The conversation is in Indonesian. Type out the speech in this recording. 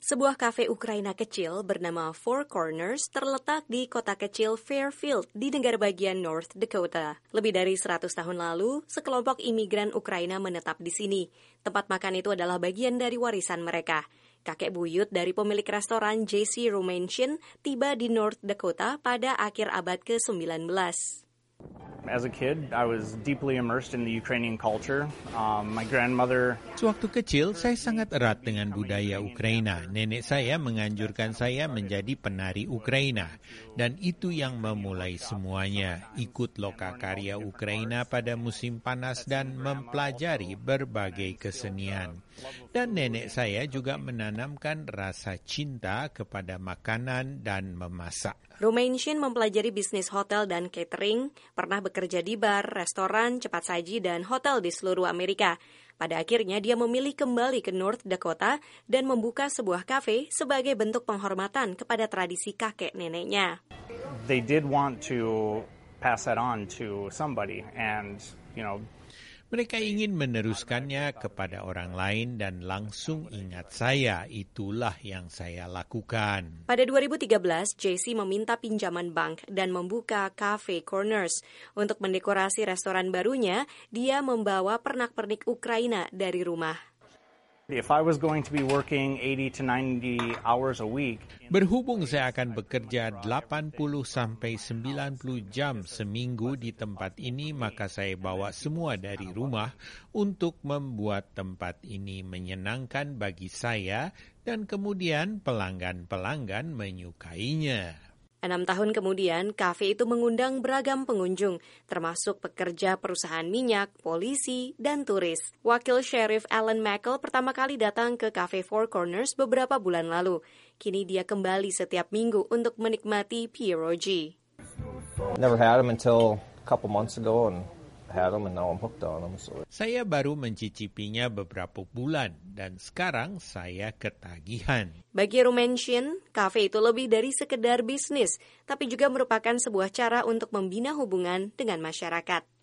Sebuah kafe Ukraina kecil bernama Four Corners terletak di kota kecil Fairfield di negara bagian North Dakota. Lebih dari 100 tahun lalu, sekelompok imigran Ukraina menetap di sini. Tempat makan itu adalah bagian dari warisan mereka. Kakek buyut dari pemilik restoran J.C. Rumanshin tiba di North Dakota pada akhir abad ke-19. As a kid, I was deeply immersed in the Ukrainian culture. My grandmother... Sewaktu kecil, saya sangat erat dengan budaya Ukraina. Nenek saya menganjurkan saya menjadi penari Ukraina. Dan itu yang memulai semuanya. Ikut lokakarya Ukraina pada musim panas dan mempelajari berbagai kesenian. Dan nenek saya juga menanamkan rasa cinta kepada makanan dan memasak. Rumanshin mempelajari bisnis hotel dan catering, pernah bekerja di bar, restoran, cepat saji, dan hotel di seluruh Amerika. Pada akhirnya dia memilih kembali ke North Dakota dan membuka sebuah kafe sebagai bentuk penghormatan kepada tradisi kakek neneknya. They did want to pass that on to somebody and, Mereka ingin meneruskannya kepada orang lain dan langsung ingat saya. Itulah yang saya lakukan. Pada 2013, JC meminta pinjaman bank dan membuka Cafe Corners. Untuk mendekorasi restoran barunya, dia membawa pernak-pernik Ukraina dari rumah. If I was going to be working 80 to 90 hours a week, berhubung saya akan bekerja 80 sampai 90 jam seminggu di tempat ini, maka saya bawa semua dari rumah untuk membuat tempat ini menyenangkan bagi saya dan kemudian pelanggan-pelanggan menyukainya. 6 tahun kemudian, kafe itu mengundang beragam pengunjung, termasuk pekerja perusahaan minyak, polisi, dan turis. Wakil Sheriff Alan Mackel pertama kali datang ke Cafe Four Corners beberapa bulan lalu. Kini dia kembali setiap minggu untuk menikmati pierogi. Never had them until a couple months ago and had them and now I'm hooked on them. Saya baru mencicipinya beberapa bulan dan sekarang saya ketagihan. Bagi Rumanshin, kafe itu lebih dari sekedar bisnis, tapi juga merupakan sebuah cara untuk membina hubungan dengan masyarakat.